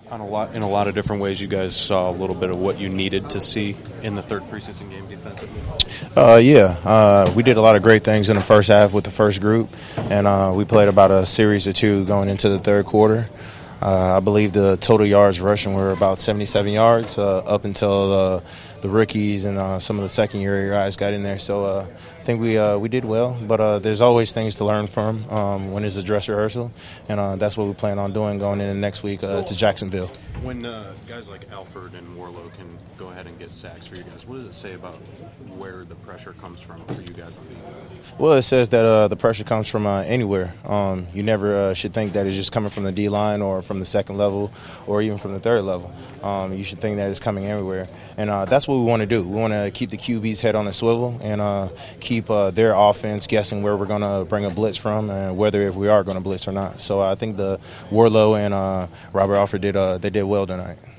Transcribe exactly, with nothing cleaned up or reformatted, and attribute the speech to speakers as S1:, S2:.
S1: On a lot, in a lot of different ways, you guys saw a little bit of what you needed to see in the third preseason game defensively.
S2: Uh, yeah, uh, we did a lot of great things in the first half with the first group, and uh, we played about a series or two going into the third quarter. Uh, I believe the total yards rushing were about seventy-seven yards uh, up until uh, the rookies and uh, some of the second-year guys got in there. So uh, I think we uh, we did well, but uh, there's always things to learn from um, when it's a dress rehearsal, and uh, that's what we plan on doing going into next week uh, to Jacksonville.
S1: When uh, guys like Alford and Warlow can go ahead and get sacks for you guys, what does it say about where the pressure comes from for you guys on defense?
S2: Well, it says that uh, the pressure comes from uh, anywhere. Um, you never uh, should think that it's just coming from the D-line or from the second level or even from the third level. Um, you should think that it's coming everywhere. And uh, that's what we want to do. We want to keep the Q B's head on a swivel and uh, keep uh, their offense guessing where we're going to bring a blitz from and whether if we are going to blitz or not. So I think the Warlow and uh, Robert Alford did uh, they did well tonight.